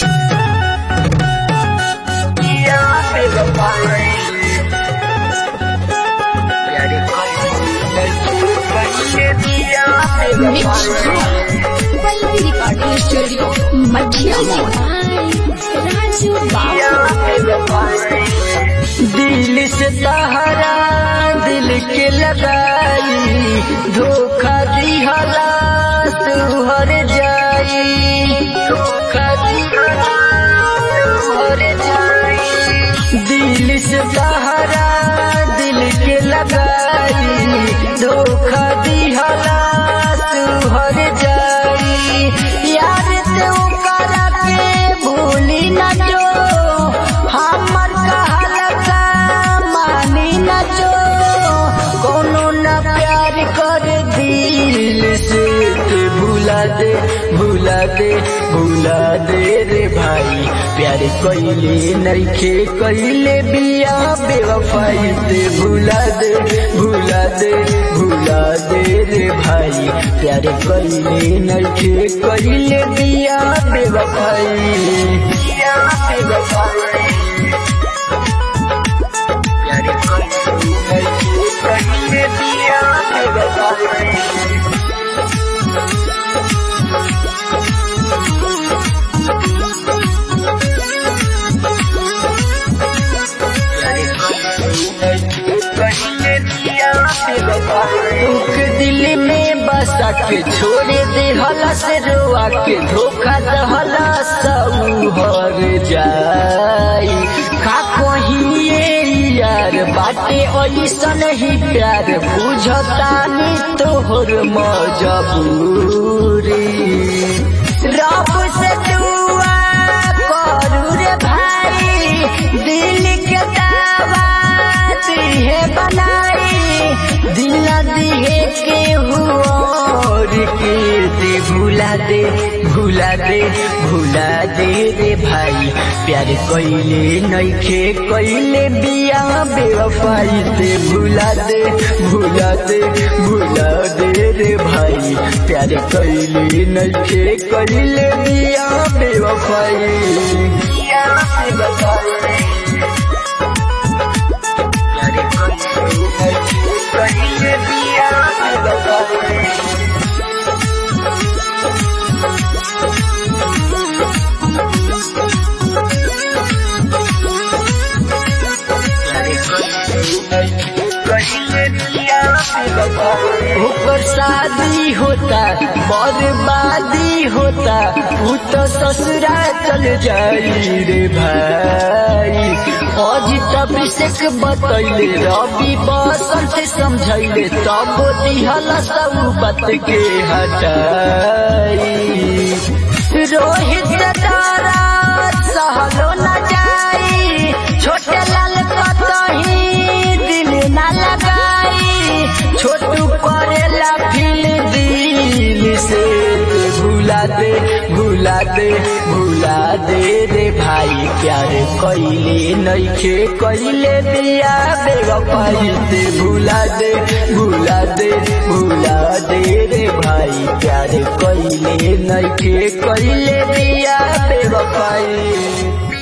दिल से तहरा दिल के लगाई धोखा दिहला तुहर जाई धोखा दिहला तुहर जाई दिल से तहरा दिल के लगाई धोखा दिहला तुहर जाई यार तो करा के भूली न जो हमर कहला का मानी न जो कोनो न प्यार कर दिल से भुला दे भुला दे भुला दे रे भाई प्यार कइले नइखे कइले बिया बेवफाई से भुला दे भुला दे भुला दे रे भाई प्यार कइले नइखे कइले बिया बेवफाई बिया बेवफाई प्यार कइले नइखे कइले बिया बेवफाई दुख दिल में बसा के छोड़े दे हला से रोआ के धोखा दहला सऊहर जाई का कहिए यार बाटे ऐसन ही प्यार बुझतानी तोहर मजबूरी रब से दुआ करू रे भाई दिल के दावा तुहे बनाई दिल दिए के हुआ के दे भुला दे भुला दे भुला दे रे भाई प्यार कइले नइखे कइले बिया बेवफाई से भुला दे भुला दे भुला दे रे भाई प्यार कइले नइखे कइले बिया बेवफाई बिया बेवफाई कइले बिया बेवफाई ऊपर शादी होता बर्बादी होता तू तो ससुरा चल जाई रे भाई आज तब से बतैले रवि बसंत समझैले तब दिहला सब बात के हटाई रोहित तारा सहलो न जाई छोटे लाल कतही दिल न लगाई छोटू करेला फिल दिल से भुला दे भुला दे भुला दे रे भाई प्यार कइले नइखे कइले बिया बेवफाई से भुला दे भुला दे भुला दे रे भाई प्यार कइले नइखे कइले बिया बेवफाई।